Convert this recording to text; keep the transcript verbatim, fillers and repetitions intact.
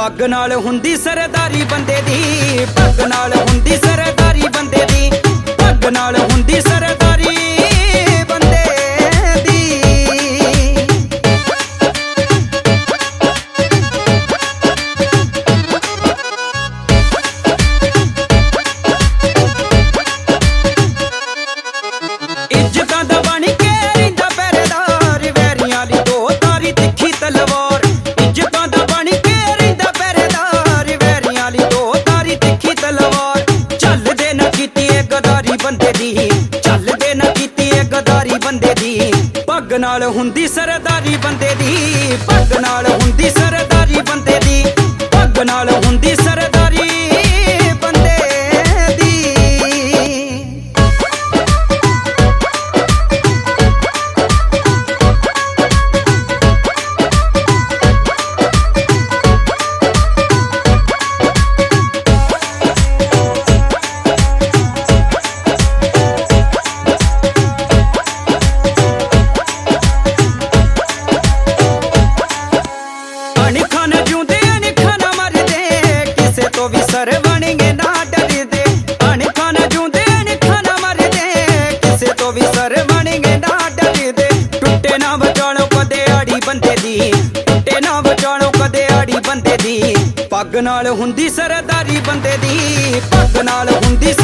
पग नाल हुंदी सरदारी बंदे दी, पग नाल हुंदी सरदारी बंदे दी, पग नाल हुंदी सरदारी बंदे दी। इज्जतां दा बन के रहिंदा पहरेदार, वैरियां दी दो तारी तिखी तलवार। इज्जतां दा बन के रहिंदा पहरेदार, वैरियां दी दो तारी तिखी तलवार। चलदे ना कीती ए गदारी बंदे दी, चलदे ना कीती ए गदारी बंदे दी। पग नाल हुंदी सरदारी बंदे दी, पग नाल हुंदी सरदारी बंदे दी, पग नाल हुंदी सरदारी बंदे दी। सर बनेंगे ना डरदे, अणखा ना जूंदे अणखा ना मरदे, किसे तो भी सर बनेंगे ना डरदे। टुटे ना बचालो कदे आड़ी बंदे दी, टुटे ना बचालो कदे आड़ी बंदे दी। पग नाल हुंदी सरदारी बंदे दी, पग नाल हुंदी